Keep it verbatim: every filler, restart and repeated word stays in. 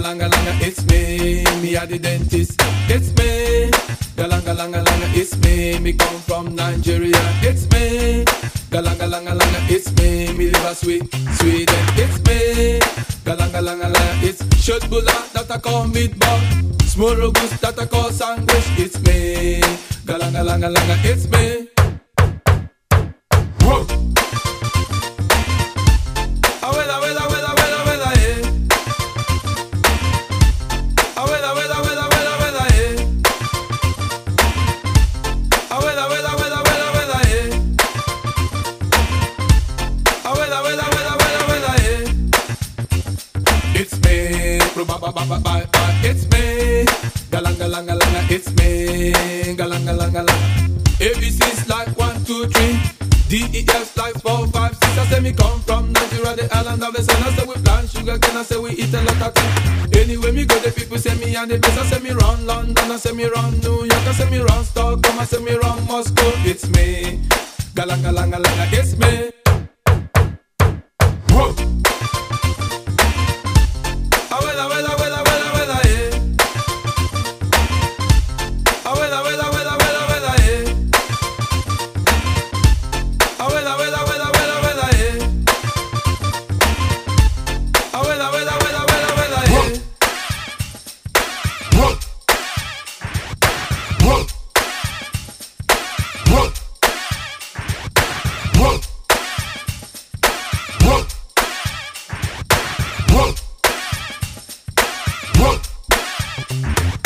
langa langa, it's me, me a the dentist. It's me, galanga langa langa, it's me, me come from Nigeria. It's me, galanga langa langa, it's me, me live a sweet Sweden. It's me, galanga langa langa, it's Shotbula that I call meatball, Smorogus that I call sandwich. It's me, galanga langa langa, it's me. Whoa. Awela, awela, awela, awela, awela, eh. Awela, awela, awela, awela, awela, eh. Awela, awela, awela, awela, awela, eh. Awela, awela, awela, awela, awela, eh. It's me, ba ba ba ba ba. It's me, galanga langa langa. It's me, galanga langa langa. A B C's like one, two, three. D E F like four, five, six. I say me come from Nigeria, the island of the sun. I say we plant sugar cane, I say we eat a lot of things. Anyway me go, the people say me and the best. I say me run London, I say me run New York, I say me run Stockholm, I say me run Moscow. It's me, galanga langa langa, it's me. Whoa. Awela, awela, awela, awela, awela, eh. Awela, awela, awela, awela, awela, eh. Awela, awela, awela, awela, awela, eh. Awela, awela, awela, awela, awela, eh. Whoa. Whoa. Whoa. Whoa. Whoa. Whoa. Whoa.